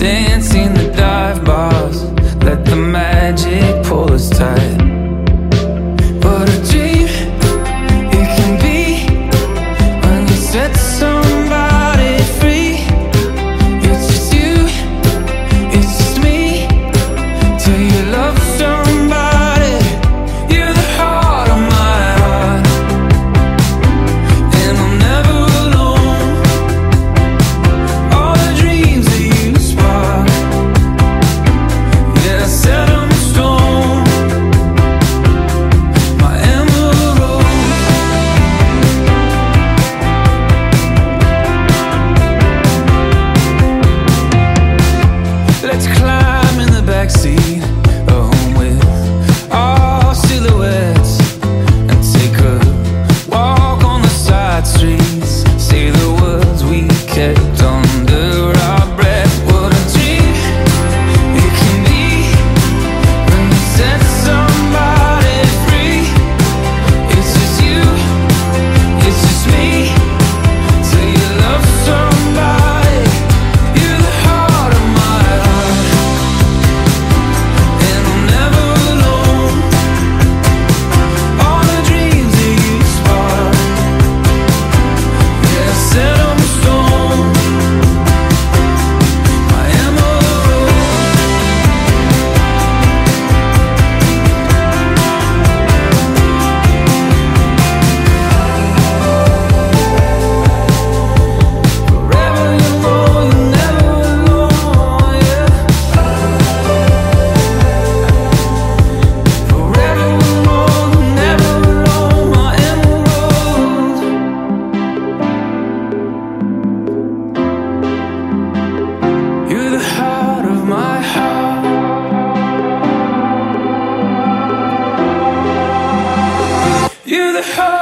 dancing the dive bars, let the magic pull us tight. What a dream it can be when you set somebody free. It's just you, it's just me, till you love somebody. You're the heart of my heart, and I'm never alone. All the dreams that you spark, yeah, I set them in stone. My emerald. Let's climb in the backseat, a home with all silhouettes, and take a walk on the side streets. Say the words we kept under our breath. What a dream it can be when you set somebody free. It's just you, it's just me, till you love somebody. You're the heart of my heart, and I'm never alone. All the dreams that you spark, yeah, set them in stone. My emerald. Forever you know you're never alone, yeah. Forever you know you're never alone, my emerald. You're the heart of my heart. You're the heart.